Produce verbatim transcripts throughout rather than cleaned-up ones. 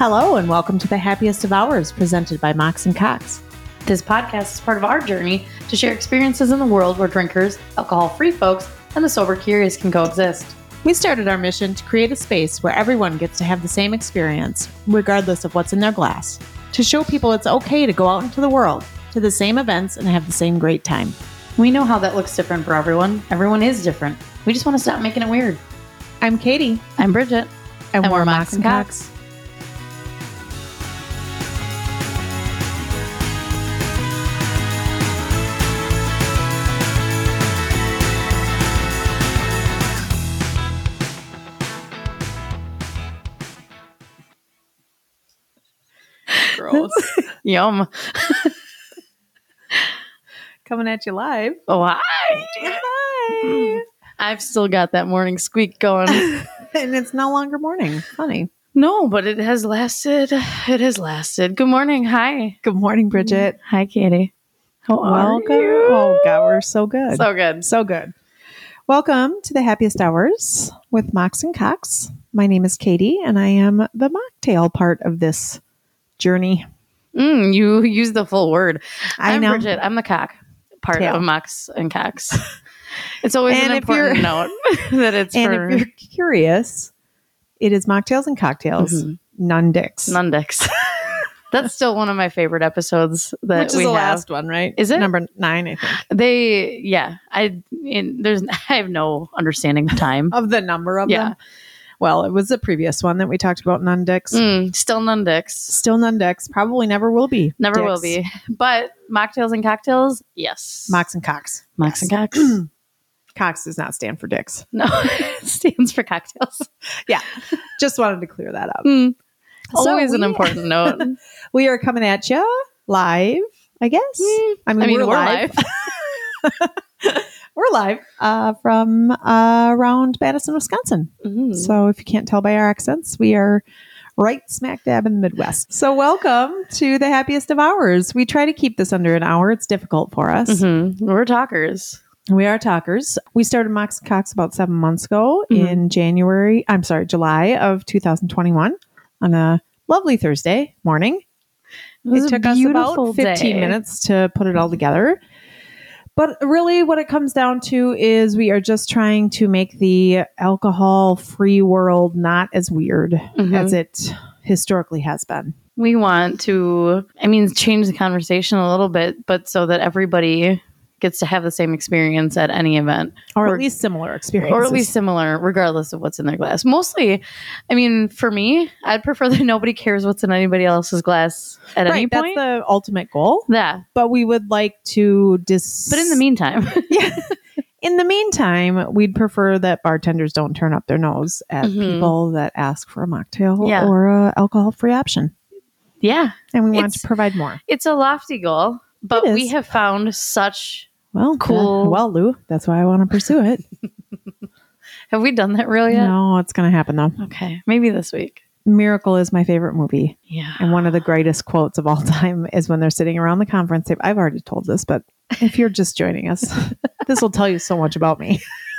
Hello and welcome to the Happiest of Hours, presented by Mox and Cox. This podcast is part of our journey to share experiences in the world where drinkers, alcohol-free folks, and the sober curious can coexist. We started our mission to create a space where everyone gets to have the same experience, regardless of what's in their glass, to show people it's okay to go out into the world, to the same events, and have the same great time. We know how that looks different for everyone. Everyone is different. We just want to stop making it weird. I'm Katie. I'm Bridget. And, and we're Mox and Cox. Gross. Yum. Coming at you live. Oh, hi. Hi. I've still got that morning squeak going. And it's no longer morning. Funny. No, but it has lasted. It has lasted. Good morning. Hi. Good morning, Bridget. Hi, Katie. How are Welcome. you? Oh, God, we're so good. So good. So good. Welcome to the Happiest Hours with Mox and Cox. My name is Katie, and I am the mocktail part of this journey. Mm, you use the full word. I I'm know. Bridget. I'm the cock part Tail. of Mox and Cox. It's always And an if you're- important note that it's And for if you're curious, it is mocktails and cocktails, Mhm. none dicks. none dicks. That's still one of my favorite episodes that Which is we the have. last one, right? Is it? Number nine, I think. They, yeah, I in, there's I have no understanding of time. Of the number of Yeah. them. Well, it was the previous one that we talked about, none dicks. Mm, still none dicks. Still none dicks. Probably never will be. Never dicks. will be. But mocktails and cocktails, yes. Mox and Cox. Mox and Yes. Cox. Cox does not stand for dicks. No, it stands for cocktails. Just wanted to clear that up. Mm. So Always an we- important note. We are coming at you live, I guess. Mm, I mean, I mean, we're, we're live. We're live uh, from uh, around Madison, Wisconsin. Mm. So if you can't tell by our accents, we are right smack dab in the Midwest. So welcome to the Happiest of Hours. We try to keep this under an hour. It's difficult for us. Mhm. We're talkers. We are talkers. We started Mox and Cox about seven months ago Mhm. in January, I'm sorry, July of two thousand twenty-one on a lovely Thursday morning. It was It a took us beautiful about fifteen day. minutes to put it all together. But really what it comes down to is we are just trying to make the alcohol-free world not as weird Mhm. as it historically has been. We want to, I mean, change the conversation a little bit, but so that everybody gets to have the same experience at any event. Or, Or- at least similar experiences. Or at least similar, regardless of what's in their glass. Mostly, I mean, for me, I'd prefer that nobody cares what's in anybody else's glass at any right, that's point. the ultimate goal. Yeah. But we would like to dis- But in the meantime, yeah. In the meantime, we'd prefer that bartenders don't turn up their nose at Mhm. people that ask for a mocktail Yeah. or a alcohol-free option. yeah, And we want It's- to provide more. it's a lofty goal, but It we is. have found such. Well, Cool. uh, well, Lou, that's why I want to pursue it. Have we done that real yet? No, it's going to happen though. Okay, maybe this week. Miracle is my favorite movie. Yeah. And one of the greatest quotes of all time is when they're sitting around the conference table. I've already told this, but if you're just joining us, this will tell you so much about me.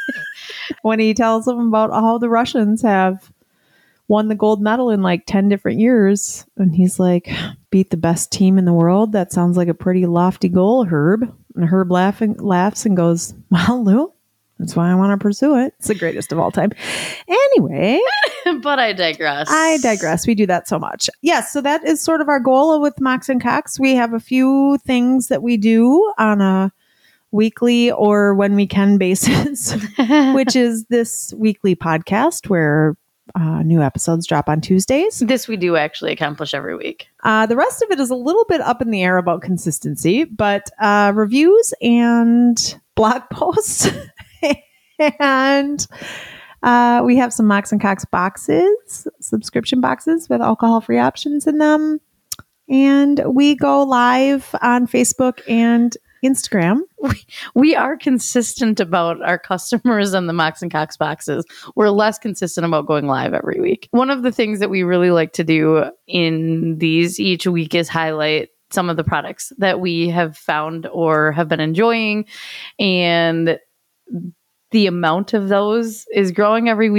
When he tells them about how the Russians have won the gold medal in like ten different years. And he's like, beat the best team in the world. That sounds like a pretty lofty goal, Herb. And Herb laughing, laughs and goes, well, Lou, that's why I want to pursue it. It's the greatest of all time. Anyway, But I digress. I digress. We do that so much. Yes, so that is sort of our goal with Mox and Cox. We have a few things that we do on a weekly or when we can basis, which is this weekly podcast where uh, new episodes drop on Tuesdays. This we do actually accomplish every week. Uh, the rest of it is a little bit up in the air about consistency, but uh, reviews and blog posts and uh, we have some Mox and Cox boxes, subscription boxes with alcohol-free options in them. And we go live on Facebook and Instagram. We are consistent about our customers and the Mox and Cox boxes. We're less consistent about going live every week. One of the things that we really like to do in these each week is highlight some of the products that we have found or have been enjoying. And the amount of those is growing every week.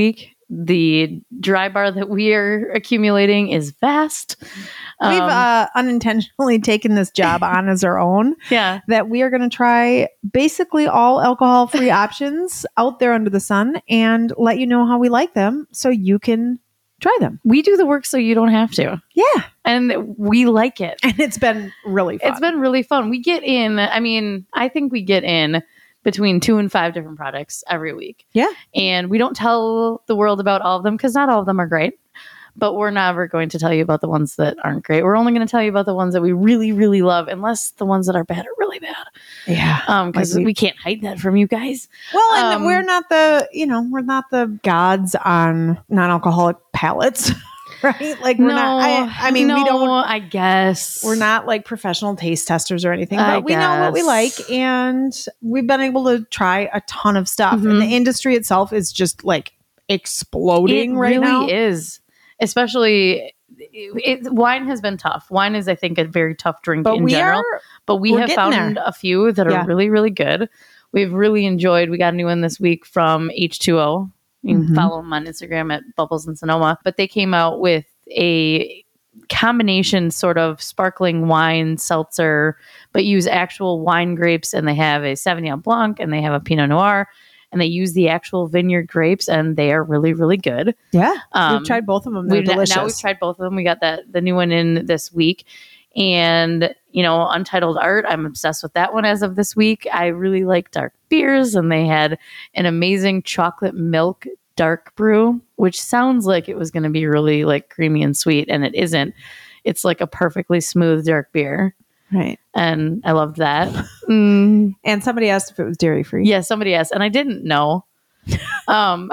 The dry bar that we are accumulating is vast. We've Um, uh, unintentionally taken this job on as our own. yeah. That we are going to try basically all alcohol-free options out there under the sun and let you know how we like them so you can try them. We do the work so you don't have to. Yeah. And we like it. And it's been really fun. It's been really fun. We get in, I mean, I think we get in between two and five different products every week. Yeah. And we don't tell the world about all of them because not all of them are great. But we're never going to tell you about the ones that aren't great. We're only going to tell you about the ones that we really, really love, unless the ones that are bad are really bad. Yeah. Um, because Like we- we can't hide that from you guys. Well, and Um, we're not the, you know, we're not the gods on non-alcoholic palates, right? Like we're no, not, I, I mean, no, we don't, I guess. we're not like professional taste testers or anything, I but we know what we guess. like. And we've been able to try a ton of stuff. Mhm. And the industry itself is just like exploding It right really now. is. Especially, it, it, wine has been tough. Wine is, I think, a very tough drink But in we general. are, But we we're have getting found there. a few that are Yeah. really, really good. We've really enjoyed. We got a new one this week from H two O. You can Mhm. follow them on Instagram at Bubbles and Sonoma. But they came out with a combination sort of sparkling wine seltzer, but use actual wine grapes. And they have a Sauvignon Blanc and they have a Pinot Noir. And they use the actual vineyard grapes, and they are really, really good. yeah, Um, we've tried both of them. They're We've delicious. now we've tried both of them. We got that the new one in this week, and you know, Untitled Art. I'm obsessed with that one as of this week. I really like dark beers, and they had an amazing chocolate milk dark brew, which sounds like it was going to be really like creamy and sweet, and it isn't. It's like a perfectly smooth dark beer, Right. and I loved that. Mm, And somebody asked if it was dairy free. yeah, somebody asked, and I didn't know. Um,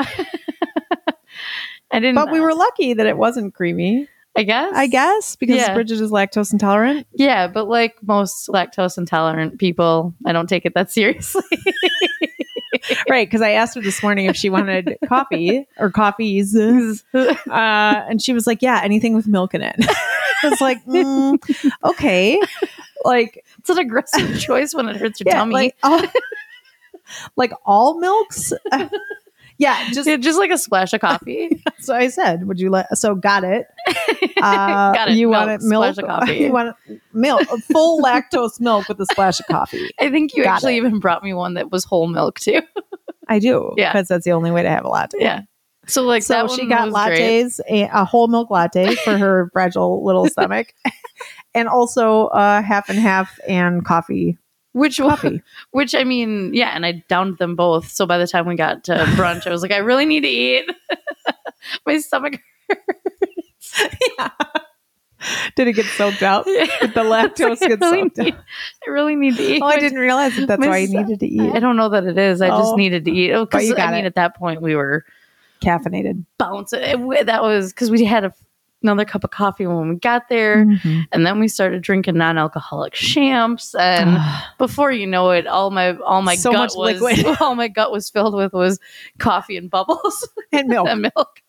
I didn't, But we were lucky that it wasn't creamy, I guess. I guess, because Yeah. Bridget is lactose intolerant. Yeah, but like most lactose intolerant people, I don't take it that seriously. Right. Because I asked her this morning if she wanted coffee or coffees. Uh, and she was like, yeah, anything with milk in it. I was like, mm, okay. Like, It's an aggressive choice when it hurts your yeah, tummy. like, all, like all milks. Uh, yeah. Just Yeah, just like a splash of coffee. so I said, would you let, so got it. Uh, Got it. You Milk, want it milk? splash of coffee. You want milk, full lactose milk with a splash of coffee. I think you Got actually it. even brought me one that was whole milk too. I do. Yeah. Because that's the only way to have a latte. Yeah. So like So that she one got was great. lattes, a, a whole milk latte for her fragile little stomach, and also uh, half and half and coffee. Which Coffee. which I mean, yeah, and I downed them both. So by the time we got to brunch, I was like, I really need to eat. My stomach Yeah. Did it get soaked out? Did the lactose I get really soaked need, out? I really need to eat. Oh, I My- didn't realize that that's my why you son- needed to eat. I don't know that it is. I just Oh. needed to eat. Oh, But you because I got mean, it. at that point we were Caffeinated. bouncing. It- That was because we had a, another cup of coffee when we got there, Mhm. and then we started drinking non-alcoholic champs. And before you know it, all my all my So gut much was liquid. all my gut was filled with was coffee and bubbles And milk. and milk.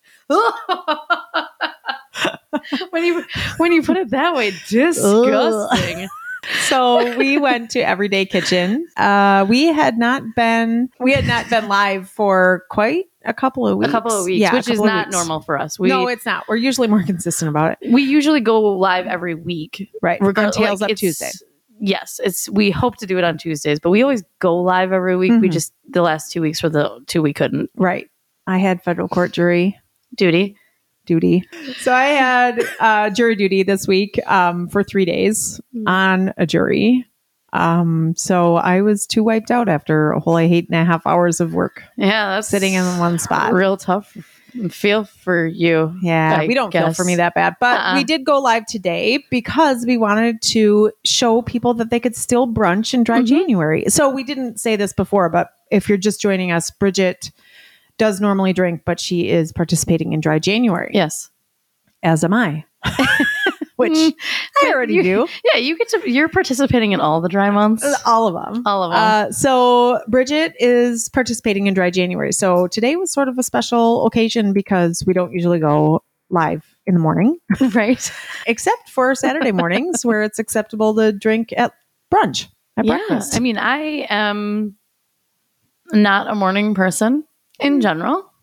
when you when you put it that way, disgusting. So we went to Everyday Kitchen. Uh, we had not been we had not been live for quite a couple of A weeks. couple of weeks, Yeah, a which is couple of not weeks. normal for us. We no, it's not. We're usually more consistent about it. we usually go live every week. Right. Regardless, On Tails like, Up it's- Tuesday. Yes, it's we hope to do it on Tuesdays, but we always go live every week. We Mhm. just the last two weeks were the two we couldn't. Right. I had federal court jury Duty. duty. So I had uh, jury duty this week um, for three days on a jury. Um, so I was too wiped out after a whole eight and a half hours of work Yeah, that's sitting in one spot. real tough. Feel for you. Yeah, I we don't feel guess. for me that bad, but Uh-uh. we did go live today because we wanted to show people that they could still brunch in dry Mhm. January. So we didn't say this before, but if you're just joining us, Bridget does normally drink, but she is participating in dry January, Yes. as am I, which Mm, I already you- do. Yeah, you get to. You're participating in all the dry months. All of them. All of them. Uh, so Bridget is participating in dry January. So today was sort of a special occasion because we don't usually go live in the morning, right. except for Saturday mornings where it's acceptable to drink at brunch, at Yeah. breakfast. I mean, I am not a morning person in general.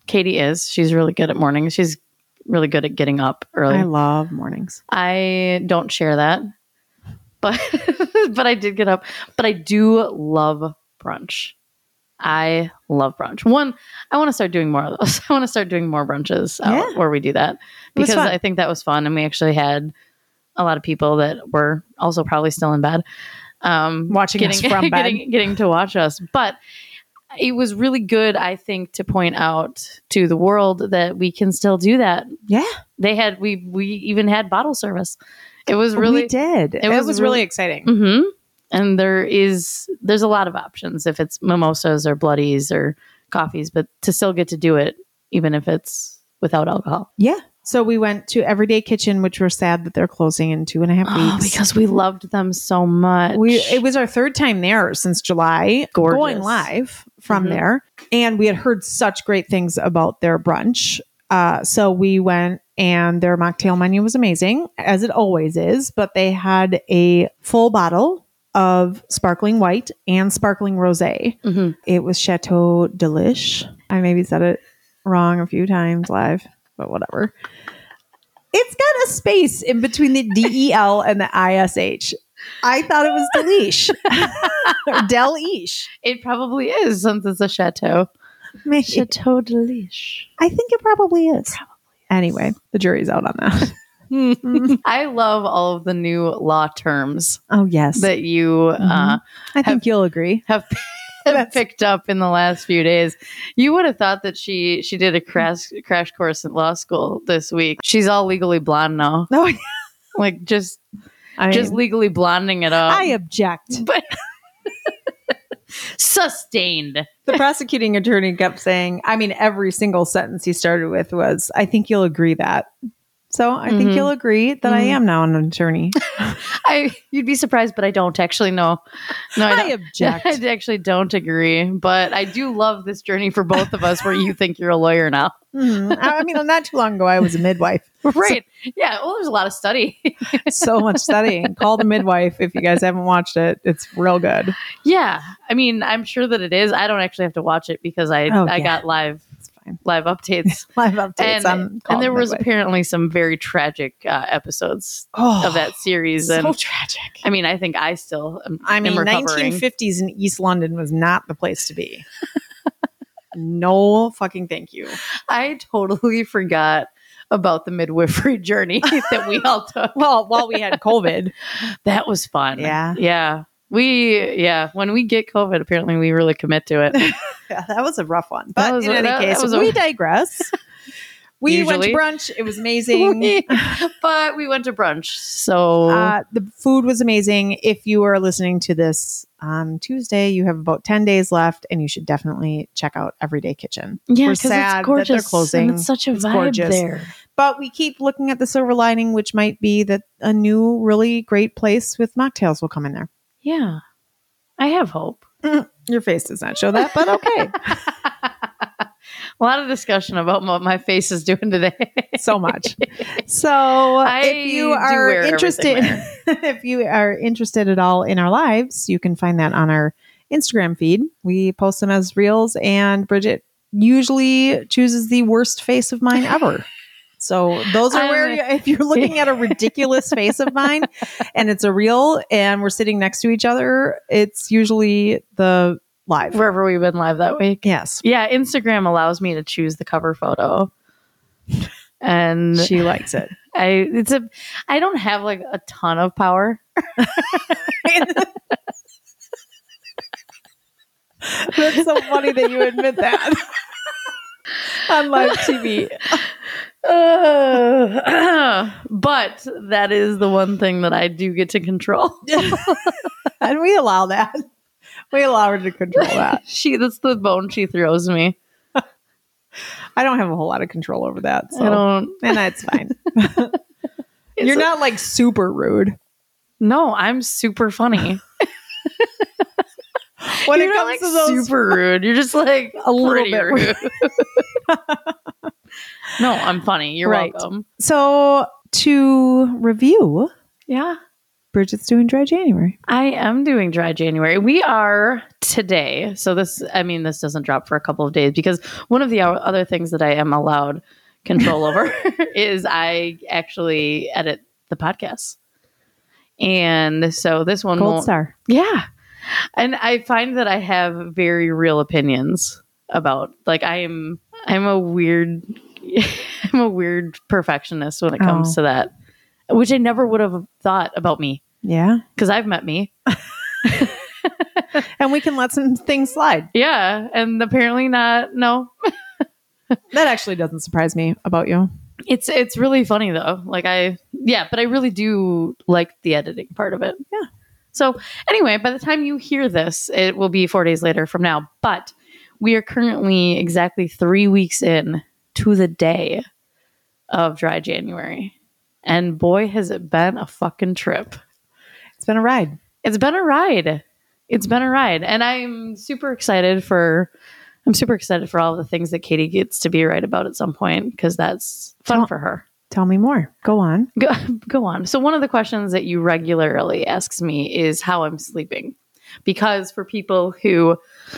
Katie is. She's really good at mornings. She's really good at getting up early. I love mornings. I don't share that, but but I did get up. But I do love brunch. I love brunch. One, I want to start doing more of those. I want to start doing more brunches out Yeah. where we do that because fun. I think that was fun. And we actually had a lot of people that were also probably still in bed. Um, Watching getting, us from bed. getting, getting to watch us. But it was really good, I think, to point out to the world that we can still do that. Yeah. They had, we, we even had bottle service. It was really, we did. It, was was, really- really exciting. hmm And there is, there's a lot of options if it's mimosas or bloodies or coffees, but to still get to do it, even if it's without alcohol. Yeah. So we went to Everyday Kitchen, which we're sad that they're closing in two and a half Oh, weeks. because we loved them so much. we it was our third time there since July, Gorgeous. going live from Mhm. there, and we had heard such great things about their brunch. Uh, so we went, and their mocktail menu was amazing, as it always is. But they had a full bottle of sparkling white and sparkling rosé. Mhm. It was Chateau Delish. I maybe said it wrong a few times live, but whatever. It's got a space in between the D E L and the I S H. I thought it was Delish. Or Del-ish. It probably is since it's a chateau. Maybe. Chateau Delish. I think it probably is. Anyway, the jury's out on that. I love all of the new law terms Oh, yes. that you uh, I think have- you'll agree. have have picked up in the last few days. You would have thought that she she did a crash crash course in law school this week. She's all legally blonde now, No, like just I, just legally blonding it up. I object. but sustained. The prosecuting attorney kept saying, I mean, every single sentence he started with was, I think you'll agree that. So I think Mhm. you'll agree that I Mhm. am now an attorney. I you'd be surprised, but I don't actually know. No, I, I don't. object. I actually don't agree, but I do love this journey for both of us, where you think you're a lawyer now, Mhm. I I mean, not too long ago, I was a midwife. right? Yeah. Well, there's a lot of study. So much studying. Call the midwife if you guys haven't watched it. It's real good. Yeah, I mean, I'm sure that it is. I don't actually have to watch it because I Oh, I yeah. got live It's fine. live updates. Live updates And, on Call and there the was Midwife. apparently some very tragic uh, episodes oh, of that series, so and tragic. I mean, I think I still am, I mean, am recovering. nineteen fifties in East London was not the place to be. No fucking thank you. I totally forgot about the midwifery journey that we all took. Well, while we had COVID. That was fun. Yeah. yeah. We yeah. When we get COVID, apparently we really commit to it. Yeah, that was a rough one. That But was in a- any that- case, that was a- we digress. We went to Usually. brunch. It was amazing. But we went to brunch, so Uh, the food was amazing. If you are listening to this on Tuesday, you have about ten days left, and you should definitely check out Everyday Kitchen. yeah, we're 'cause sad that it's gorgeous. they're closing. And it's such a It's vibe gorgeous. there. But we keep looking at the silver lining, which might be that a new, really great place with mocktails will come in there. Yeah, I have hope. Your face does not show that, but okay. A lot of discussion about what my face is doing today. So much. So I if you do are wear interested, everything if you are interested at all in our lives, you can find that on our Instagram feed. We post them as reels, and Bridget usually chooses the worst face of mine ever. So those are I'm- where, you, if you're looking at a ridiculous face of mine and it's a reel and we're sitting next to each other, it's usually the live. Wherever we've been live that week. Yes. Yeah, Instagram allows me to choose the cover photo. And She likes it. I it's a I don't have like a ton of power. That's so funny that you admit that on live T V. Uh, but that is the one thing that I do get to control. And we allow that. We allow her to control that. she that's the bone she throws me. I don't have a whole lot of control over that. So. I don't And that's fine. it's You're a- not like super rude. No, I'm super funny. When You're it not, comes like, to those, super rude. You're just like A little pretty bit rude. No, I'm funny. You're Right. welcome. so to review, Yeah. Bridget's doing dry January. I am doing dry January. We are today. So this, I mean, this doesn't drop for a couple of days because one of the other things that I am allowed control over is I actually edit the podcast. And so this one Gold won't, star. Yeah. And I find that I have very real opinions about, like, I am, I'm a weird, I'm a weird perfectionist when it comes Oh. to that, which I never would have thought about me. Yeah. Because I've met me. And we can let some things slide. Yeah. And apparently not. No. That actually doesn't surprise me about you. It's it's really funny though. Like I yeah, but I really do like the editing part of it. Yeah. So anyway, by the time you hear this, it will be four days later from now. But we are currently exactly three weeks in to the day of dry January. And boy, has it been a fucking trip. It's been a ride. It's been a ride. It's been a ride. And I'm super excited for I'm super excited for all the things that Katie gets to be right about at some point because that's fun Tell- for her. Tell me more. Go on. Go, go on. So one of the questions that you regularly asks me is how I'm sleeping. Because for people who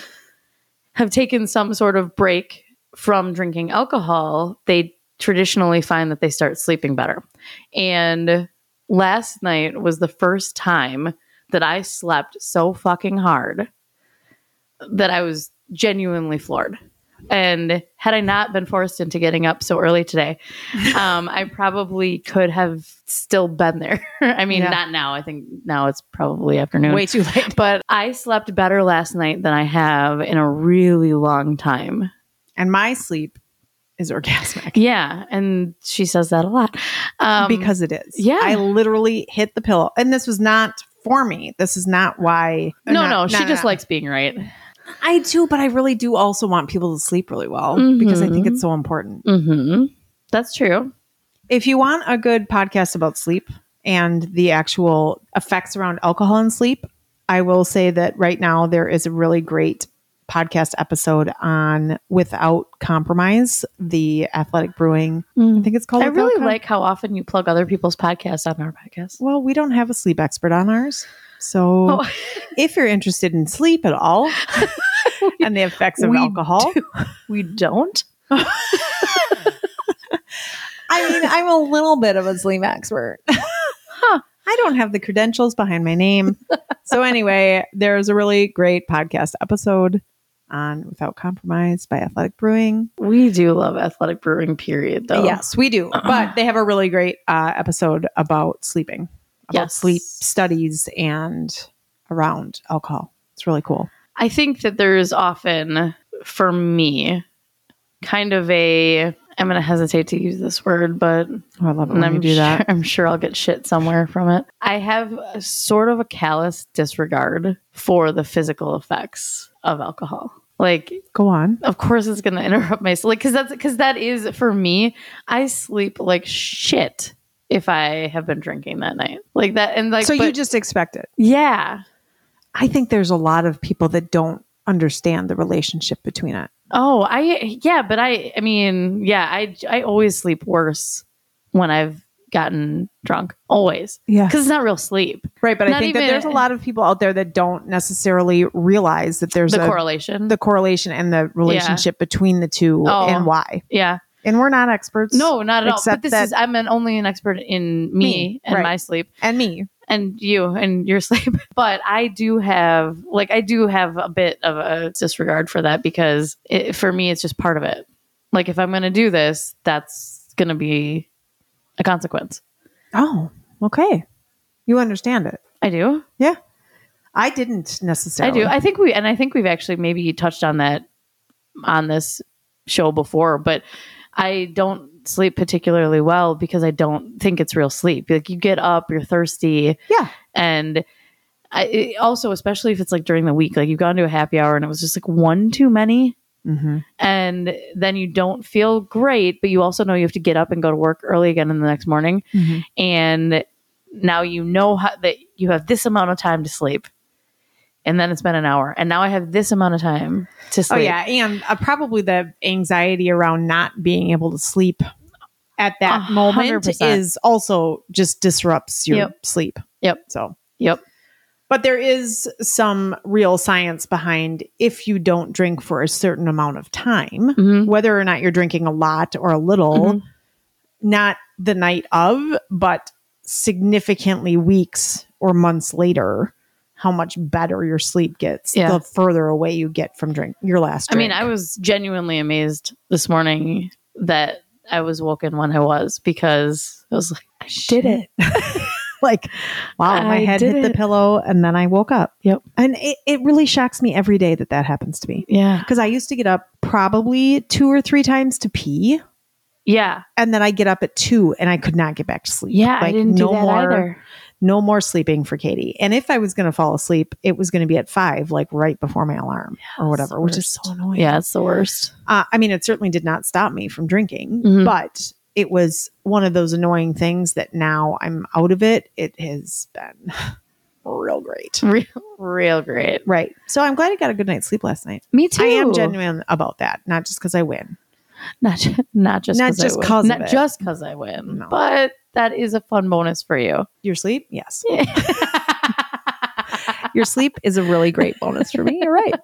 have taken some sort of break from drinking alcohol, they traditionally find that they start sleeping better. And last night was the first time that I slept so fucking hard that I was genuinely floored. And had I not been forced into getting up so early today, um, I probably could have still been there. I mean, Yeah. not now. I think now it's probably afternoon. Way too late. But I slept better last night than I have in a really long time. And my sleep is orgasmic. Yeah. And she says that a lot. Um, Because it is. yeah. I literally hit the pillow. And this was not for me. This is not why. no, not- no, she not- just not- likes being right. I do, but I really do also want people to sleep really well because I think it's so important. Mm-hmm. That's true. If you want a good podcast about sleep and the actual effects around alcohol and sleep, I will say that right now there is a really great podcast episode on Without Compromise, the Athletic Brewing. I think it's called. I Without really Com- like how often you plug other people's podcasts on our podcast. Well, we don't have a sleep expert on ours. So Oh. if you're interested in sleep at all and the effects of We alcohol, do. We don't. I mean, I'm a little bit of a sleep expert. Huh. I don't have the credentials behind my name. So anyway, there's a really great podcast episode on Without Compromise by Athletic Brewing. We do love Athletic Brewing, period, though. Yes, we do. But they have a really great uh, episode about sleeping, about Yes. sleep studies and around alcohol. It's really cool. I think that there's often, for me, kind of a, I'm going to hesitate to use this word, but Oh, I love it and when I'm you do sure, that. I'm sure I'll get shit somewhere from it. I have a, sort of a callous disregard for the physical effects of alcohol. Like, Go on. of course it's going to interrupt my sleep. Like, cause that's, cause that is for me, I sleep like shit if I have been drinking that night like that. And like, So you but- just expect it. yeah. I think there's a lot of people that don't understand the relationship between it. Oh, I, yeah, but I, I mean, yeah, I, I always sleep worse when I've gotten drunk. Always. Yeah. Cause it's not real sleep. Right. But I Not think that even- there's a lot of people out there that don't necessarily realize that there's The a, correlation. the correlation and the relationship between the two Oh. and why. yeah. And we're not experts. No, not at all. But Except this that- is, I'm an, only an expert in me, Me, and right. my sleep And me. and you and your sleep. But I do have, like, I do have a bit of a disregard for that because it, for me, it's just part of it. Like, if I'm going to do this, that's going to be a consequence. Oh, okay. You understand it. I do. Yeah. I didn't I necessarily. do. I think we, and I think we've actually maybe touched on that on this show before, but I don't sleep particularly well because I don't think it's real sleep. Like, you get up, you're thirsty. Yeah. And I it, also, especially if it's like during the week, like you've gone to a happy hour and it was just like one too many. Mm-hmm. And then you don't feel great, but you also know you have to get up and go to work early again in the next morning. Mm-hmm. And now you know how, that you have this amount of time to sleep. And then it's been an hour. And now I have this amount of time to sleep. Oh, yeah. And uh, probably the anxiety around not being able to sleep at that A moment hundred percent. is also just disrupts your Yep. sleep. Yep. So, Yep. but there is some real science behind if you don't drink for a certain amount of time, Mhm. whether or not you're drinking a lot or a little, Mhm. not the night of, but significantly weeks or months later, how much better your sleep gets Yeah. the further away you get from drink your last I drink. mean, I was genuinely amazed this morning that I was woken when I was, because I was like, I did it. Like, wow, my I head did hit the it. pillow and then I woke up. Yep. And it, it really shocks me every day that that happens to me. Yeah. Because I used to get up probably two or three times to pee. Yeah. And then I get up at two and I could not get back to sleep. Yeah. I didn't do that more, either. No more sleeping for Katie. And if I was going to fall asleep, it was going to be at five, like right before my alarm or whatever, which is so annoying. Yeah, it's the worst. Uh, I mean, it certainly did not stop me from drinking, Mhm. but it was one of those annoying things that now I'm out of it. It has been real great. Real, real great. Right. So I'm glad I got a good night's sleep last night. Me too. I am genuine about that. Not just because I win. Not, ju- not just Not cause just I win. 'cause of Not it. just because I win. No. But that is a fun bonus for you. Your sleep? Yes. Your sleep is a really great bonus for me. You're right.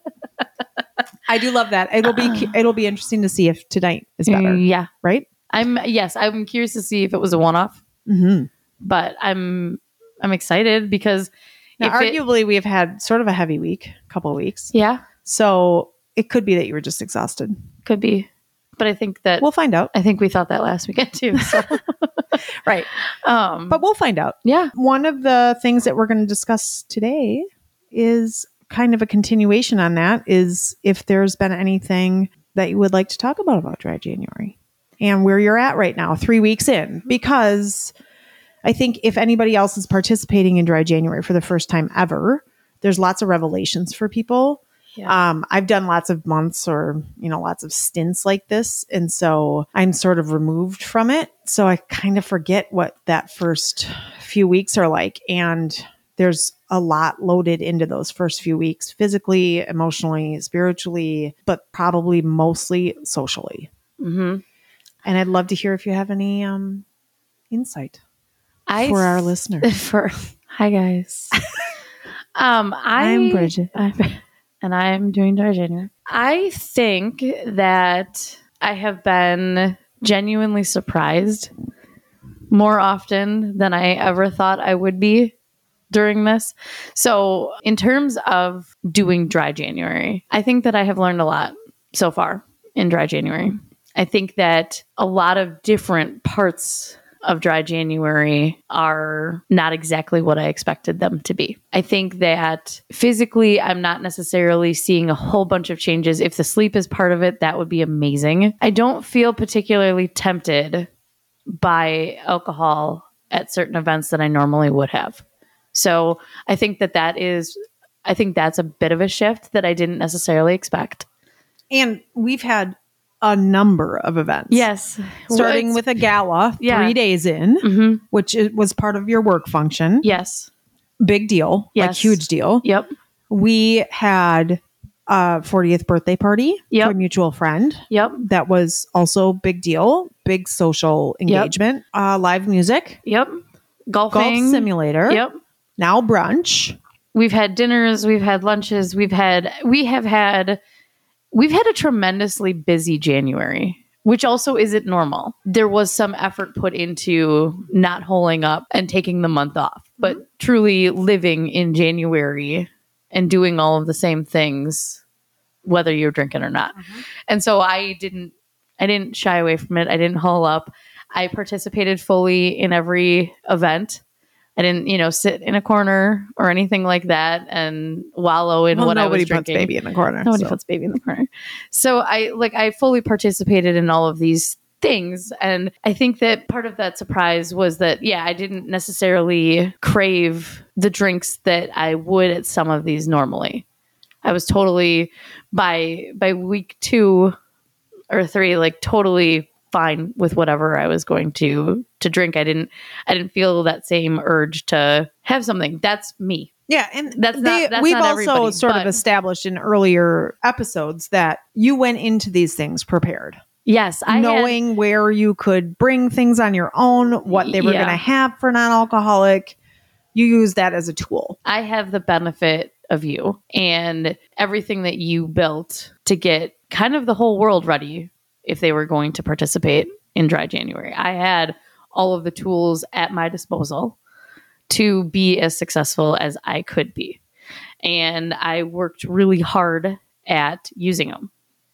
I do love that. It'll be it'll be interesting to see if tonight is better. Yeah. Right? I'm yes, I'm curious to see if it was a one-off, Mm-hmm. but I'm I'm excited because Now, if it- arguably, we've had sort of a heavy week, couple of weeks. yeah, So it could be that you were just exhausted. could be. But I think that We'll find out. I think we thought that last weekend too. So. Right. um But we'll find out. yeah. One of the things that we're going to discuss today is kind of a continuation on that, is if there's been anything that you would like to talk about about Dry January and where you're at right now, three weeks in, because I think if anybody else is participating in Dry January for the first time ever, there's lots of revelations for people. Yeah. Um, I've done lots of months or, you know, lots of stints like this. And so I'm sort of removed from it. So I kind of forget what that first few weeks are like. And there's a lot loaded into those first few weeks, physically, emotionally, spiritually, but probably mostly socially. Mm-hmm. And I'd love to hear if you have any um, insight I for our listeners. For hi guys. um I, I'm Bridget. I'm, and I'm doing Dry January. I think that I have been genuinely surprised more often than I ever thought I would be during this. So in terms of doing Dry January, I think that I have learned a lot so far in Dry January. I think that a lot of different parts of Dry January are not exactly what I expected them to be. I think that physically, I'm not necessarily seeing a whole bunch of changes. If the sleep is part of it, that would be amazing. I don't feel particularly tempted by alcohol at certain events that I normally would have. So I think that that is, I think that's a bit of a shift that I didn't necessarily expect. And we've had a number of events. Yes. Starting Well, with a gala Yeah. three days in, mm-hmm. which it was part of your work function. Yes. Big deal. Like Yes. huge deal. Yep. We had a fortieth birthday party Yep. for a mutual friend. Yep. That was also big deal. Big social engagement. Uh, live music. Yep. Golf Golfing. simulator. Yep. Now brunch. We've had dinners, we've had lunches, we've had, we have had, we've had a tremendously busy January, which also isn't normal. There was some effort put into not holing up and taking the month off, but mm-hmm. truly living in January and doing all of the same things, whether you're drinking or not. Mm-hmm. And so I didn't, I didn't shy away from it. I didn't hole up. I participated fully in every event. I didn't, you know, sit in a corner or anything like that and wallow in well, what I was drinking. Nobody puts baby in the corner. Nobody so. puts baby in the corner. So I like I fully participated in all of these things, and I think that part of that surprise was that yeah, I didn't necessarily crave the drinks that I would at some of these normally. I was totally by by week two or three, like totally fine with whatever I was going to to drink. I didn't I didn't feel that same urge to have something. That's me. Yeah, and that's they, not, that's we've not also sort but, of established in earlier episodes that you went into these things prepared. Yes, I knowing had, where you could bring things on your own, what they were yeah. going to have for non-alcoholic. You use that as a tool. I have the benefit of you and everything that you built to get kind of the whole world ready if they were going to participate in Dry January. I had all of the tools at my disposal to be as successful as I could be. And I worked really hard at using them.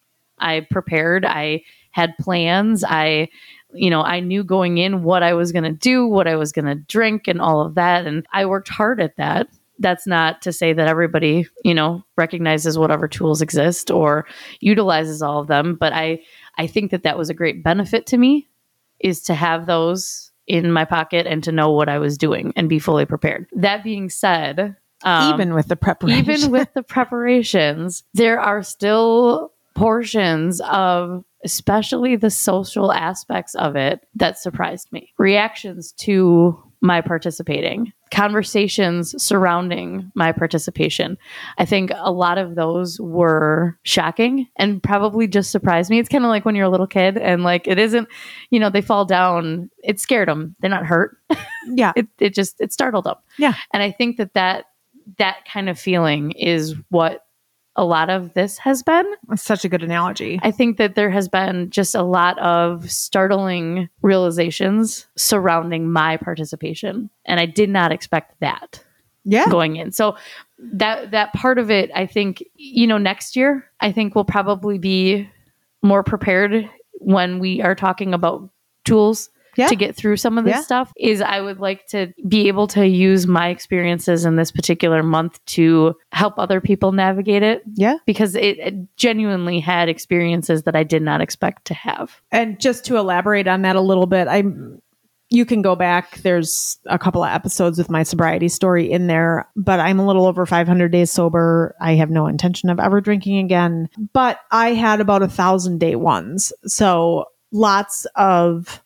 I prepared, I had plans, I, you know, I knew going in what I was going to do, what I was going to drink and all of that. And I worked hard at that. That's not to say that everybody, you know, recognizes whatever tools exist or utilizes all of them. But I, I think that that was a great benefit to me, is to have those in my pocket and to know what I was doing and be fully prepared. That being said, um, even with the preparation, even with the preparations, there are still portions of, especially the social aspects of it, that surprised me. Reactions to my participating, conversations surrounding my participation. I think a lot of those were shocking and probably just surprised me. It's kind of like when you're a little kid and like, it isn't, you know, they fall down, it scared them. They're not hurt. Yeah. it, it just, it startled them. Yeah. And I think that that, that kind of feeling is what a lot of this has been. That's such a good analogy. I think that there has been just a lot of startling realizations surrounding my participation. And I did not expect that yeah. going in. So that, that part of it, I think, you know, next year, I think we'll probably be more prepared when we are talking about tools yeah. to get through some of this yeah. stuff. Is I would like to be able to use my experiences in this particular month to help other people navigate it. Yeah. Because it, it genuinely had experiences that I did not expect to have. And just to elaborate on that a little bit, I you can go back. There's a couple of episodes with my sobriety story in there, but I'm a little over five hundred days sober. I have no intention of ever drinking again, but I had about a thousand day ones. So lots of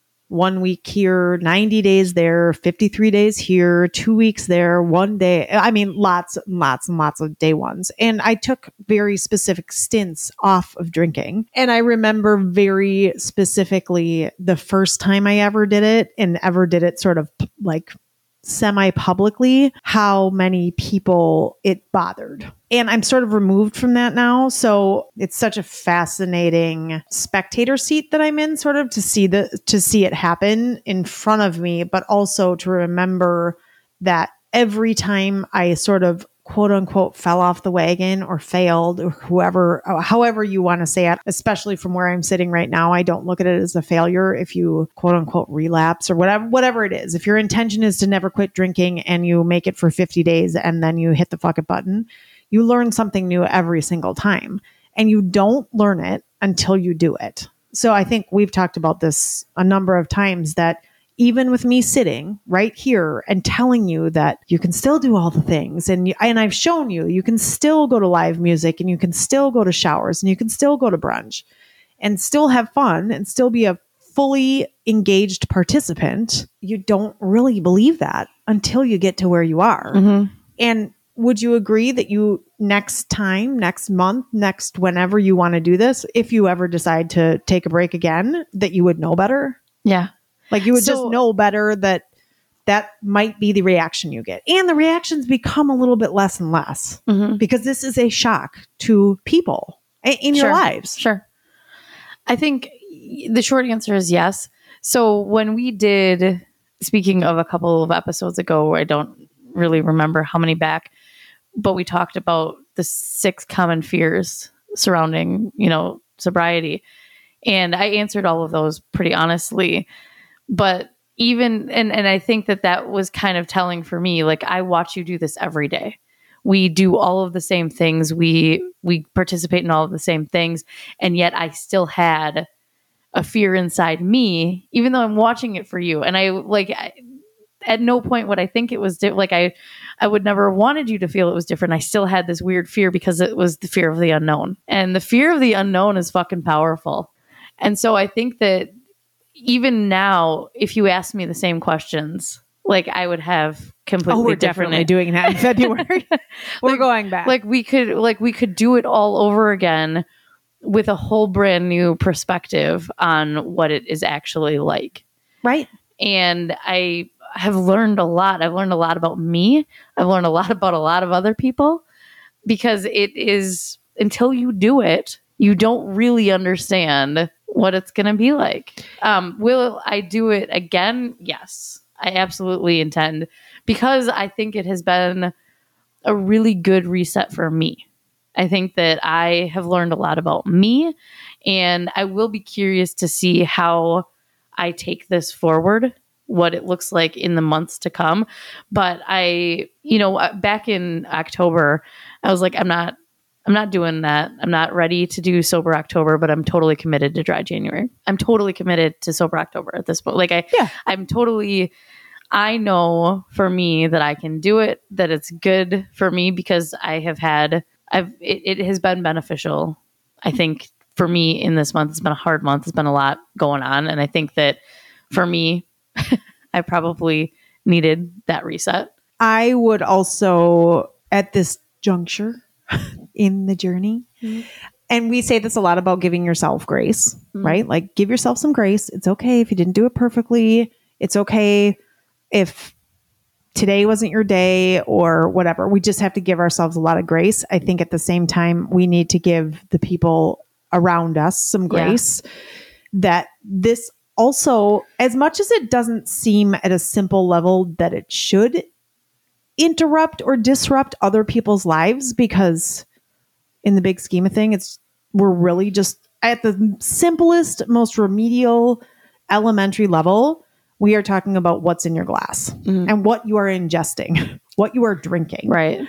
one week here, ninety days there, fifty-three days here, two weeks there, one day. I mean, lots and lots and lots of day ones. And I took very specific stints off of drinking. And I remember very specifically the first time I ever did it and ever did it sort of like semi-publicly, how many people it bothered. And I'm sort of removed from that now. So it's such a fascinating spectator seat that I'm in, sort of to see the, to see it happen in front of me, but also to remember that every time I sort of quote unquote fell off the wagon or failed or whoever, however you want to say it, especially from where I'm sitting right now, I don't look at it as a failure if you quote unquote relapse or whatever, whatever it is. If your intention is to never quit drinking and you make it for fifty days and then you hit the fuck it button, you learn something new every single time, and you don't learn it until you do it. So I think we've talked about this a number of times, that even with me sitting right here and telling you that you can still do all the things, and you, and I've shown you, you can still go to live music and you can still go to showers and you can still go to brunch and still have fun and still be a fully engaged participant. You don't really believe that until you get to where you are. Mm-hmm. And would you agree that you next time, next month, next whenever you want to do this, if you ever decide to take a break again, that you would know better? Yeah. Like you would So, just know better that that might be the reaction you get. And the reactions become a little bit less and less mm-hmm. because this is a shock to people in your sure. lives. Sure. I think the short answer is yes. So when we did, speaking of a couple of episodes ago, I don't really remember how many back, but we talked about the six common fears surrounding, you know, sobriety. And I answered all of those pretty honestly. But even, and, and I think that that was kind of telling for me, like, I watch you do this every day. We do all of the same things. We, we participate in all of the same things. And yet I still had a fear inside me, even though I'm watching it for you. And I like, I, at no point would I think it was di- like, I, I would never wanted you to feel it was different. I still had this weird fear because it was the fear of the unknown, and the fear of the unknown is fucking powerful. And so I think that even now, if you ask me the same questions, like I would have completely oh, we're different. Definitely doing that in February. We're like, going back. Like we could, like we could do it all over again with a whole brand new perspective on what it is actually like. Right. And I, have learned a lot. I've learned a lot about me. I've learned a lot about a lot of other people, because it is, until you do it, you don't really understand what it's going to be like. Um, will I do it again? Yes, I absolutely intend, because I think it has been a really good reset for me. I think that I have learned a lot about me, and I will be curious to see how I take this forward, what it looks like in the months to come. But I, you know, back in October, I was like, I'm not, I'm not doing that. I'm not ready to do sober October, but I'm totally committed to dry January. I'm totally committed to sober October at this point. Like I, Yeah. I'm totally, I know for me that I can do it, that it's good for me, because I have had, I've, it, it has been beneficial. I think for me in this month, it's been a hard month. It's been a lot going on. And I think that for me, I probably needed that reset. I would also, at this juncture in the journey, mm-hmm. and we say this a lot about giving yourself grace, mm-hmm. right? Like, give yourself some grace. It's okay if you didn't do it perfectly. It's okay if today wasn't your day or whatever. We just have to give ourselves a lot of grace. I think at the same time, we need to give the people around us some grace, yeah. that this also, as much as it doesn't seem at a simple level that it should interrupt or disrupt other people's lives, because in the big scheme of things, it's, we're really just at the simplest, most remedial, elementary level. We are talking about what's in your glass, mm-hmm. and what you are ingesting, what you are drinking. Right.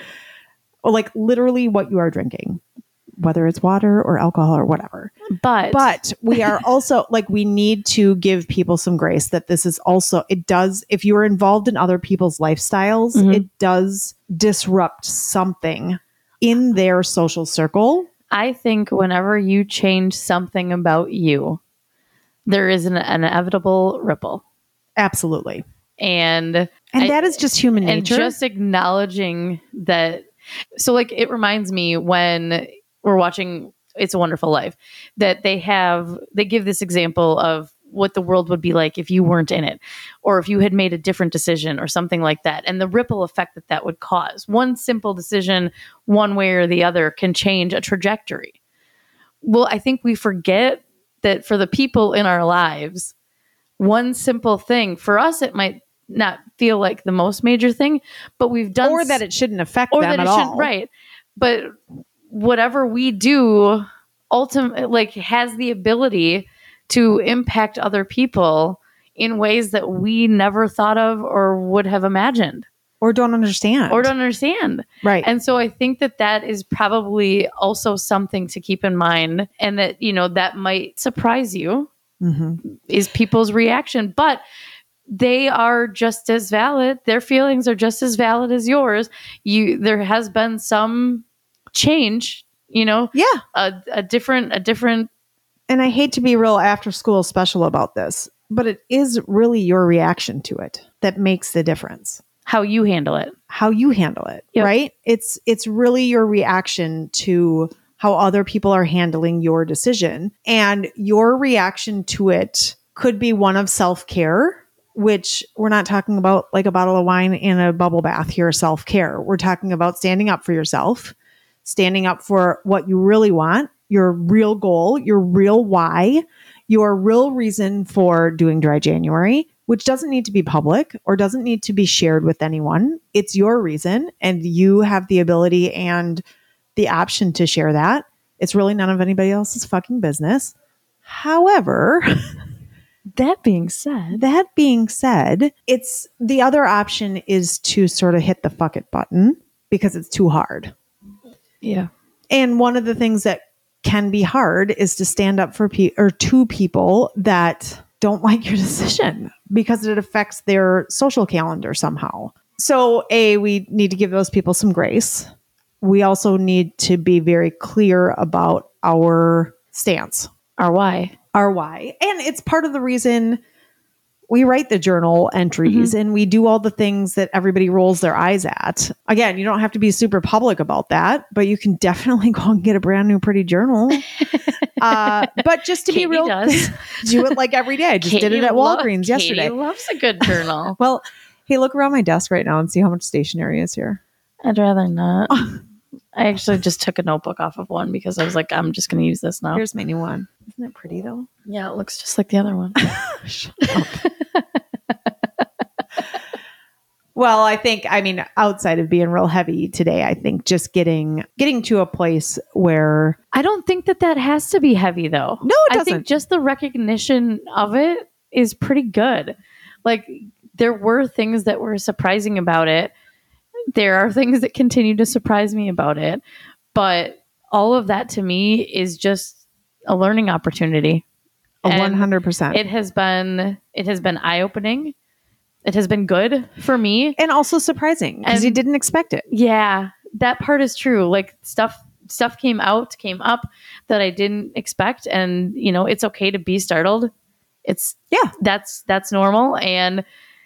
Or like literally what you are drinking, whether it's water or alcohol or whatever. But, but we are also like, we need to give people some grace that this is also, it does, if you are involved in other people's lifestyles, mm-hmm. it does disrupt something in their social circle. I think whenever you change something about you, there is an, an inevitable ripple. Absolutely. And, and I, that is just human nature. And just acknowledging that. So like, it reminds me when we're watching It's a Wonderful Life, that they have, they give this example of what the world would be like if you weren't in it, or if you had made a different decision or something like that. And the ripple effect that that would cause. One simple decision, one way or the other, can change a trajectory. Well, I think we forget that for the people in our lives, one simple thing, for us, it might not feel like the most major thing, but we've done, or that it shouldn't affect or them that at it all. Shouldn't, right. But whatever we do ultimately, like, has the ability to impact other people in ways that we never thought of or would have imagined. Or don't understand. Or don't understand. Right. And so I think that that is probably also something to keep in mind, and that, you know, that might surprise you, mm-hmm. is people's reaction. But they are just as valid. Their feelings are just as valid as yours. You, there has been some change, you know, yeah, a, a different, a different. And I hate to be real after school special about this, but it is really your reaction to it that makes the difference. How you handle it, how you handle it, yep. right? It's, it's really your reaction to how other people are handling your decision, and your reaction to it could be one of self-care, which we're not talking about like a bottle of wine and a bubble bath here, self-care. We're talking about standing up for yourself, standing up for what you really want, your real goal, your real why, your real reason for doing Dry January, which doesn't need to be public or doesn't need to be shared with anyone. It's your reason, and you have the ability and the option to share that. It's really none of anybody else's fucking business. However, that being said, that being said, it's the other option is to sort of hit the fuck it button because it's too hard. Yeah. And one of the things that can be hard is to stand up for pe- or to people that don't like your decision because it affects their social calendar somehow. So A, we need to give those people some grace. We also need to be very clear about our stance. Our why. Our why. And it's part of the reason we write the journal entries, mm-hmm. and we do all the things that everybody rolls their eyes at. Again, you don't have to be super public about that, but you can definitely go and get a brand new pretty journal. uh, but just to Katie be real, does. do it like every day. I just Katie did it at lo- Walgreens Katie yesterday. Loves a good journal. Well, Hey, look around my desk right now and see how much stationery is here. I'd rather not. I actually just took a notebook off of one because I was like, I'm just going to use this now. Here's my new one. Isn't it pretty though? Yeah, it looks just like the other one. Shut up. Well, I think, I mean, outside of being real heavy today, I think just getting getting to a place where I don't think that that has to be heavy, though. No, it doesn't. I think just the recognition of it is pretty good. Like, there were things that were surprising about it. There are things that continue to surprise me about it. But all of that to me is just a learning opportunity. A one hundred percent. It has been, it has been eye-opening. It has been good for me. And also surprising because you didn't expect it. Yeah, that part is true. Like stuff stuff came out, came up that I didn't expect. And, you know, it's okay to be startled. It's, yeah, that's, that's normal. And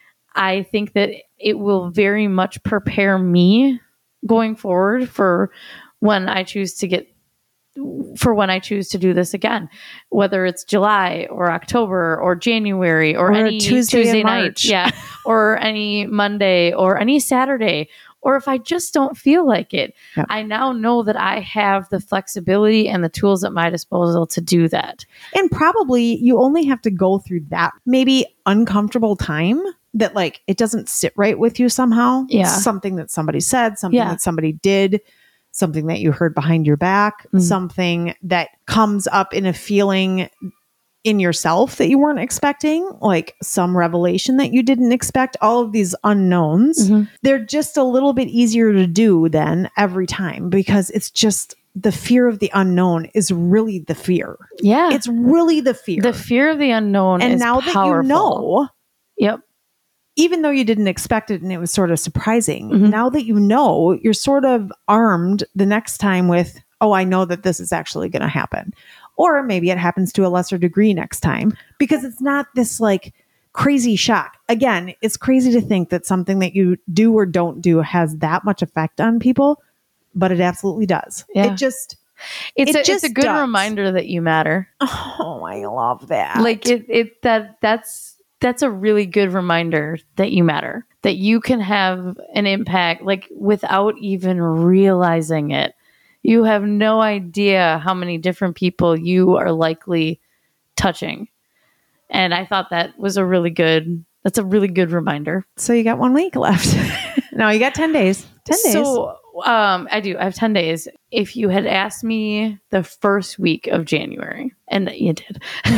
I think that it will very much prepare me going forward for when I choose to get for when I choose to do this again, whether it's July or October or January or, or any Tuesday, Tuesday in night, March. yeah, or any Monday or any Saturday, or if I just don't feel like it. Yeah. I now know that I have the flexibility and the tools at my disposal to do that. And probably you only have to go through that maybe uncomfortable time that like it doesn't sit right with you somehow. Yeah. Something that somebody said, something Yeah. that somebody did, something that you heard behind your back, Mm-hmm. something that comes up in a feeling in yourself that you weren't expecting, like some revelation that you didn't expect, all of these unknowns, Mm-hmm. they're just a little bit easier to do than every time because it's just the fear of the unknown is really the fear. Yeah. It's really the fear. The fear of the unknown and is now powerful. that you know, Yep. even though you didn't expect it and it was sort of surprising, Mhm. now that you know, you're sort of armed the next time with, oh, I know that this is actually going to happen. Or maybe it happens to a lesser degree next time because it's not this like crazy shock. Again, it's crazy to think that something that you do or don't do has that much effect on people, but it absolutely does. Yeah. It just, It's It a, it's just a good does. reminder that you matter. oh, I love that. Like it, it that that's that's a really good reminder that you matter, that you can have an impact, like without even realizing it. You have no idea how many different people you are likely touching. And I thought that was a really good, that's a really good reminder. So you got one week left. No, you got ten days. ten days. So um, I do. I have ten days. If you had asked me the first week of January, and you did.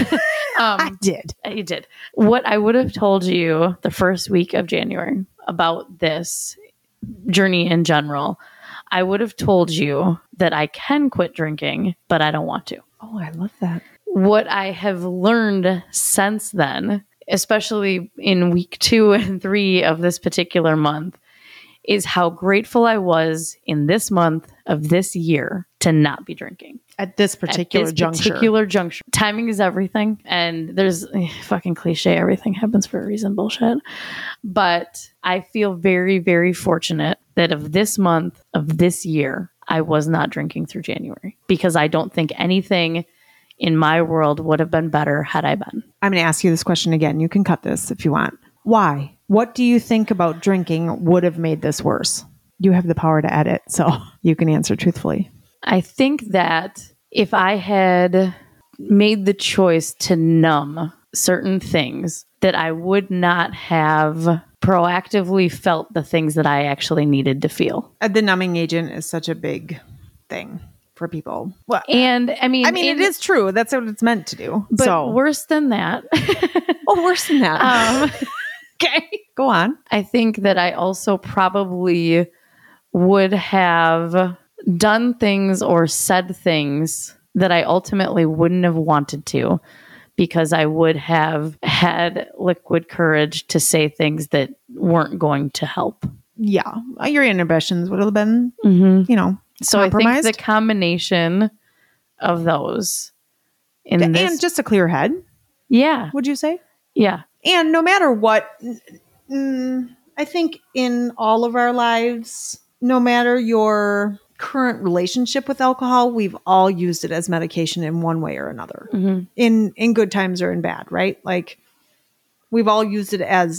I um, did. You did. What I would have told you the first week of January about this journey in general, I would have told you that I can quit drinking, but I don't want to. Oh, I love that. What I have learned since then, especially in week two and three of this particular month, is how grateful I was in this month of this year to not be drinking. At this particular At this juncture. particular juncture. Timing is everything. And there's eh, fucking cliche, everything happens for a reason bullshit. But I feel very, very fortunate that of this month, of this year, I was not drinking through January. Because I don't think anything in my world would have been better had I been. I'm going to ask you this question again. You can cut this if you want. Why? What do you think about drinking would have made this worse? You have the power to edit, so you can answer truthfully. I think that if I had made the choice to numb certain things, that I would not have proactively felt the things that I actually needed to feel. Uh, The numbing agent is such a big thing for people. Well, And I mean, I mean, in- it is true. That's what it's meant to do. but so, worse than that. oh, worse than that. um, Okay, go on. I think that I also probably would have done things or said things that I ultimately wouldn't have wanted to, because I would have had liquid courage to say things that weren't going to help. Yeah, your inhibitions would have been, Mm-hmm. you know, So I think compromised. the combination of those in and this, just a clear head, yeah, would you say? yeah, And no matter what, mm, I think in all of our lives, no matter your current relationship with alcohol, we've all used it as medication in one way or another, mm-hmm. in in good times or in bad, right? Like we've all used it as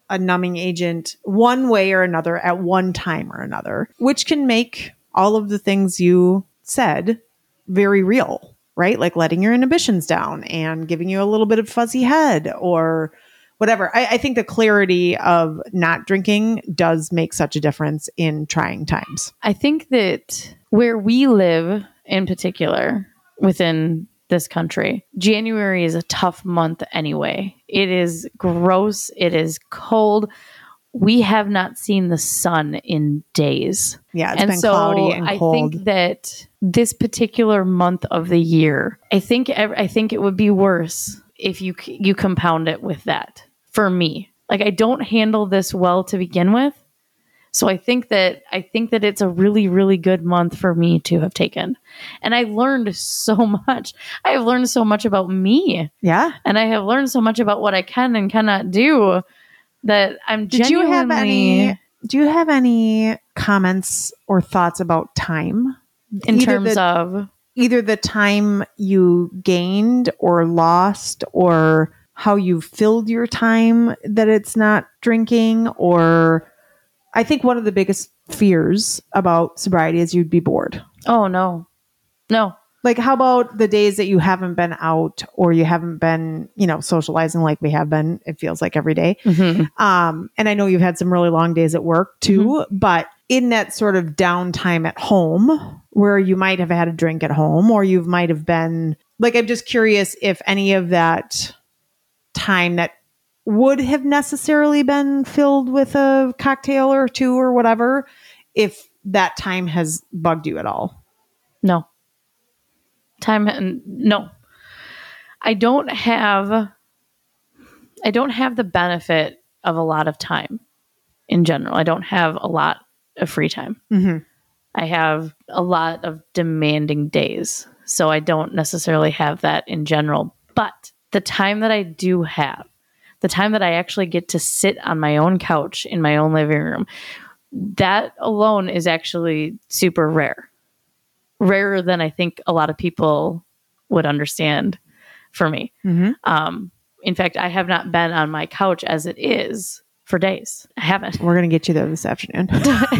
a numbing agent one way or another at one time or another, which can make all of the things you said very real, right? Like letting your inhibitions down and giving you a little bit of fuzzy head or whatever. I, I think the clarity of not drinking does make such a difference in trying times. I think that where we live in particular within this country, January is a tough month anyway. It is gross. It is cold. We have not seen the sun in days. Yeah, it's and been so cloudy and cold. I think that this particular month of the year, I think I think it would be worse if you you compound it with that. For me, like I don't handle this well to begin with, so I think that I think that it's a really really good month for me to have taken, and I learned so much. I have learned so much about me. Yeah, and I have learned so much about what I can and cannot do. That I'm Did genuinely... you have any, do you have any comments or thoughts about time? In either terms the, of? Either the time you gained or lost or how you filled your time that it's not drinking, or I think one of the biggest fears about sobriety is you'd be bored. Oh, no. No. Like, how about the days that you haven't been out or you haven't been, you know, socializing like we have been, it feels like every day. Mm-hmm. Um, and I know you've had some really long days at work too, Mm-hmm. but in that sort of downtime at home where you might have had a drink at home or you might have been like, I'm just curious if any of that time that would have necessarily been filled with a cocktail or two or whatever, if that time has bugged you at all. No. Time, no. I don't have, I don't have the benefit of a lot of time in general. I don't have a lot of free time. Mm-hmm. I have a lot of demanding days. So I don't necessarily have that in general. But the time that I do have, the time that I actually get to sit on my own couch in my own living room, that alone is actually super rare. Rarer than I think a lot of people would understand for me. Mm-hmm. Um, in fact, I have not been on my couch as it is for days. I haven't. We're going to get you there this afternoon.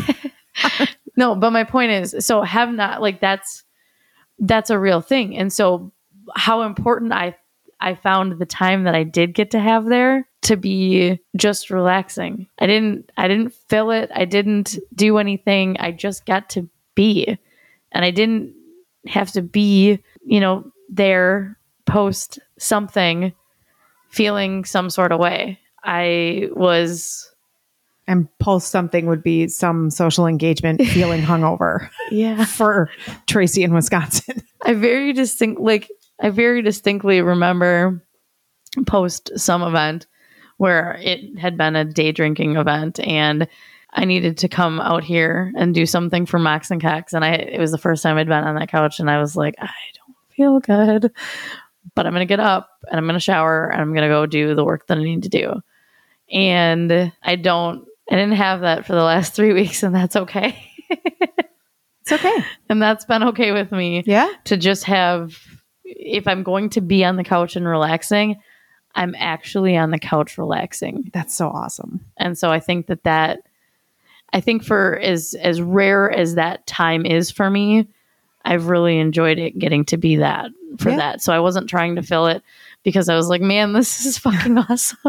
No, but my point is, so have not, like that's, that's a real thing. And so how important I, I found the time that I did get to have there to be just relaxing. I didn't, I didn't fill it. I didn't do anything. I just got to be. And I didn't have to be, you know, there post something feeling some sort of way. I was... And post something would be some social engagement feeling hungover. Yeah. For Tracy in Wisconsin. I very distinct, like, I very distinctly remember post some event where it had been a day drinking event and I needed to come out here and do something for Max and Cox. And I, it was the first time I'd been on that couch and I was like, I don't feel good, but I'm going to get up and I'm going to shower and I'm going to go do the work that I need to do. And I don't, I didn't have that for the last three weeks and that's okay. It's okay. And that's been okay with me. Yeah. To just have, if I'm going to be on the couch and relaxing, I'm actually on the couch relaxing. That's so awesome. And so I think that that, I think for as, as rare as that time is for me, I've really enjoyed it getting to be that for yeah. that. So I wasn't trying to fill it because I was like, man, this is fucking awesome.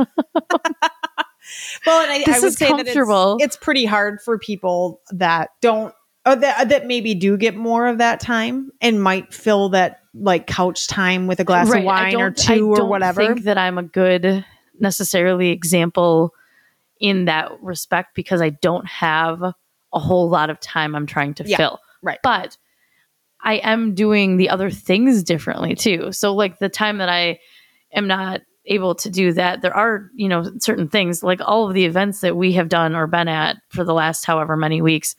Well, and I, this I would is say comfortable. that it's, it's pretty hard for people that don't, or that, that maybe do get more of that time and might fill that like couch time with a glass right. of wine or two I or whatever. I don't think that I'm a good necessarily example in that respect because I don't have a whole lot of time I'm trying to yeah, fill. Right. But I am doing the other things differently too. So like the time that I am not able to do that, there are, you know, certain things like all of the events that we have done or been at for the last however many weeks.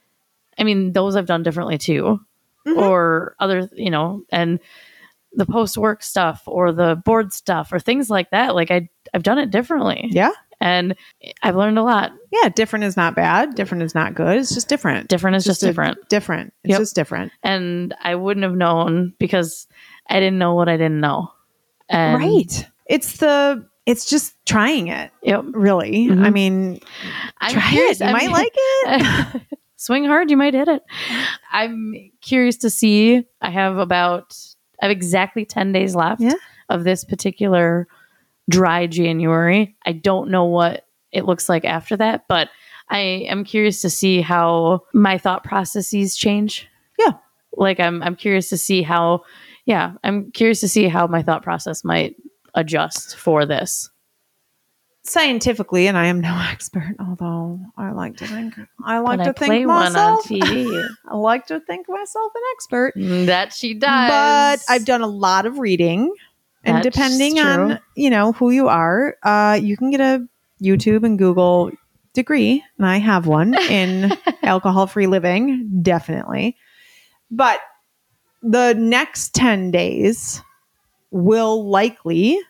I mean, those I've done differently too. Mm-hmm. Or other, you know, and the post-work stuff or the board stuff or things like that. Like I, I've done it differently. Yeah. And I've learned a lot. Yeah. Different is not bad. Different is not good. It's just different. Different is just, just different. Different. It's yep. just different. And I wouldn't have known because I didn't know what I didn't know. And right. It's the, it's just trying it. Yep. Really. Mhm. I mean, I'm try curious. it. You I might mean- like it. Swing hard, you might hit it. I'm curious to see. I have about, I have exactly ten days left Yeah. of this particular dry January. I don't know what it looks like after that, but I am curious to see how my thought processes change. Yeah. Like I'm, I'm curious to see how, yeah, I'm curious to see how my thought process might adjust for this. Scientifically, and I am no expert, although I like to think I like But to I play think one myself. on T V. I like to think myself an expert. That she does. But I've done a lot of reading, and That's depending true. on you know who you are, uh, you can get a YouTube and Google degree, and I have one in alcohol-free living, definitely. But the next ten days will likely,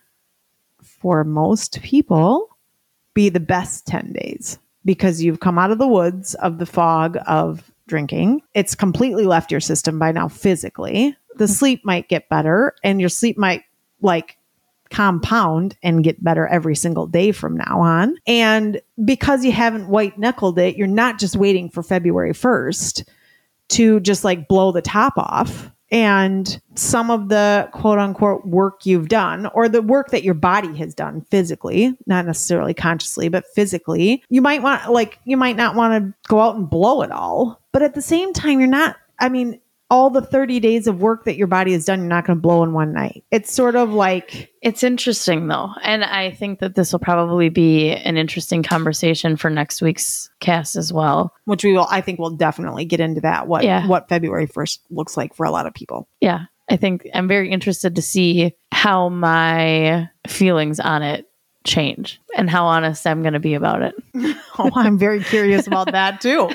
for most people, be the best ten days because you've come out of the woods of the fog of drinking. It's completely left your system by now physically. The sleep might get better and your sleep might like compound and get better every single day from now on. And because you haven't white knuckled it, you're not just waiting for February first to just like blow the top off. And some of the quote unquote work you've done, or the work that your body has done physically, not necessarily consciously, but physically, you might want, like, you might not want to go out and blow it all. But at the same time, you're not, I mean, all the thirty days of work that your body has done, you're not going to blow in one night. It's sort of like, It's interesting though. And I think that this will probably be an interesting conversation for next week's cast as well. which we will, I think we'll definitely get into that, what, Yeah. what February first looks like for a lot of people. Yeah. I think I'm very interested to see how my feelings on it change and how honest I'm going to be about it. Oh, I'm very curious about that too.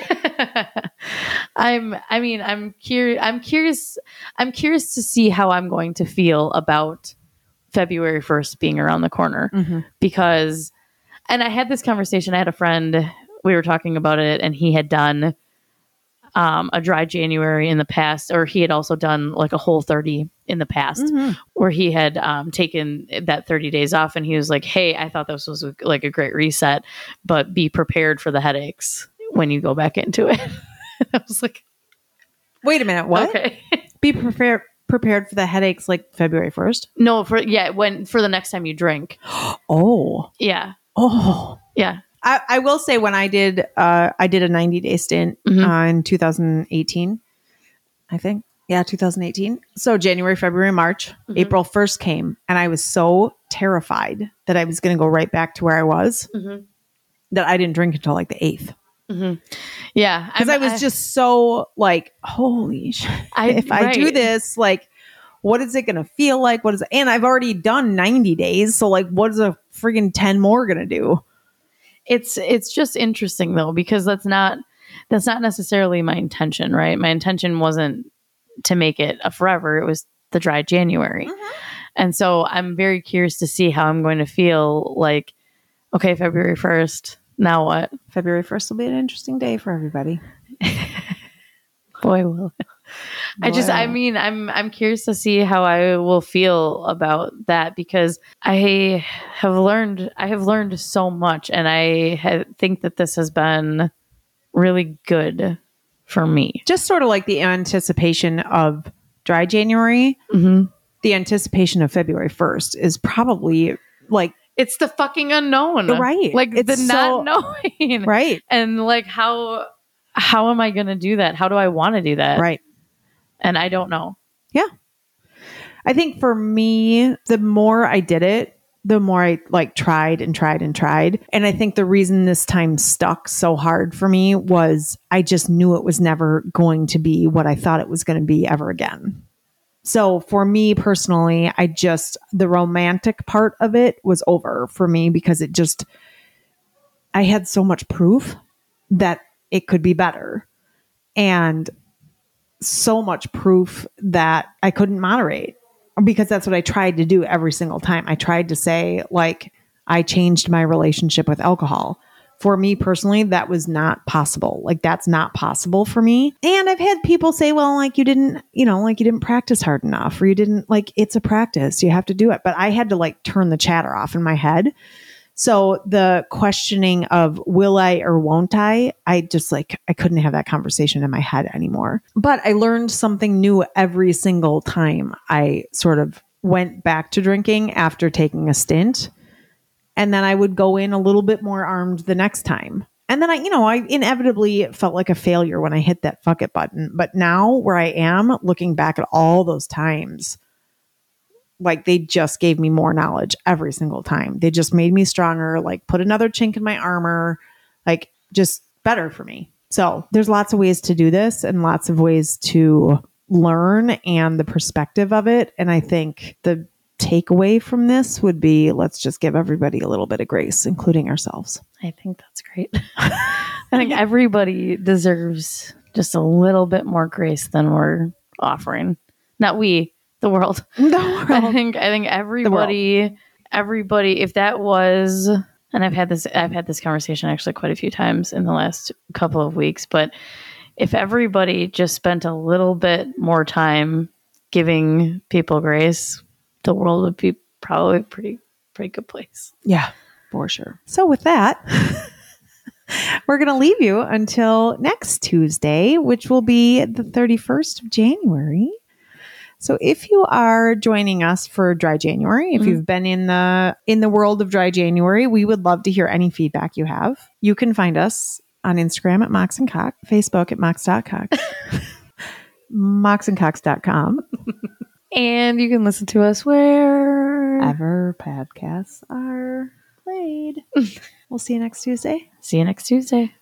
I'm I mean, I'm curious I'm curious I'm curious to see how I'm going to feel about February first being around the corner Mm-hmm. because and I had this conversation. I had a friend, we were talking about it, and he had done um, a dry January in the past, or he had also done like a whole thirty in the past Mm-hmm. where he had um, taken that thirty days off. And he was like, hey, I thought this was like a great reset, but be prepared for the headaches when you go back into it. I was like, Wait a minute. What? okay. Be prepared prepared for the headaches like February first. No, for, yeah, when, for the next time you drink. Oh. Yeah. Oh. Yeah. I, I will say when I did uh I did a ninety day stint Mhm. uh, in two thousand eighteen, I think. Yeah, two thousand eighteen. So January, February, March, Mhm. April first came, and I was so terrified that I was going to go right back to where I was Mm-hmm. that I didn't drink until like the eighth. Mm-hmm. Yeah. Because I I'm- was just so like, holy shit. I, If I do right. this, like, what is it going to feel like? What is it? And I've already done ninety days. So like, what is a friggin' ten more going to do? It's it's just interesting though, because that's not that's not necessarily my intention, right? My intention wasn't to make it a forever. It was the dry January. And so I'm very curious to see how I'm going to feel like, okay, February first, now what? February first will be an interesting day for everybody. Boy, will it. I just, I Boy. mean, I'm, I'm curious to see how I will feel about that because I have learned, I have learned so much, and I ha- think that this has been really good for me. Just sort of like the anticipation of dry January, Mm-hmm. the anticipation of February first is probably like, It's the fucking unknown, Right. Like It's the so- not knowing, right, And like how, how am I going to do that? How do I want to do that? right. And I don't know. I think for me, the more I did it, the more I like tried and tried and tried. And I think the reason this time stuck so hard for me was I just knew it was never going to be what I thought it was going to be ever again. So for me personally, I just, the romantic part of it was over for me because it just, I had so much proof that it could be better. And so much proof that I couldn't moderate because that's what I tried to do every single time. I tried to say, like, I changed my relationship with alcohol. for me personally, that was not possible. Like that's not possible for me. And I've had people say, well, like you didn't, you know, like you didn't practice hard enough or you didn't like, it's a practice. You have to do it. But I had to like turn the chatter off in my head. So the questioning of will I or won't I, I just like, I couldn't have that conversation in my head anymore. But I learned something new every single time I sort of went back to drinking after taking a stint. And then I would go in a little bit more armed the next time. And then I, you know, I inevitably felt like a failure when I hit that fuck it button. But now where I am looking back at all those times, like they just gave me more knowledge every single time. They just made me stronger, like put another chink in my armor, like just better for me. So there's lots of ways to do this and lots of ways to learn and the perspective of it. And I think the takeaway from this would be, let's just give everybody a little bit of grace, including ourselves. I think that's great. I think everybody deserves just a little bit more grace than we're offering. Not we, the world. The world. I think I think everybody everybody if that was, and I've had this I've had this conversation actually quite a few times in the last couple of weeks, but if everybody just spent a little bit more time giving people grace, the world would be probably a pretty, pretty good place. Yeah, for sure. So with that, we're going to leave you until next Tuesday, which will be the thirty-first of January. So if you are joining us for Dry January, if mm-hmm. you've been in the in the world of Dry January, we would love to hear any feedback you have. You can find us on Instagram at Mox and Cock, Facebook at Mox dot Cock, mox and cocks dot com. And you can listen to us wherever podcasts are played. We'll see you next Tuesday. See you next Tuesday.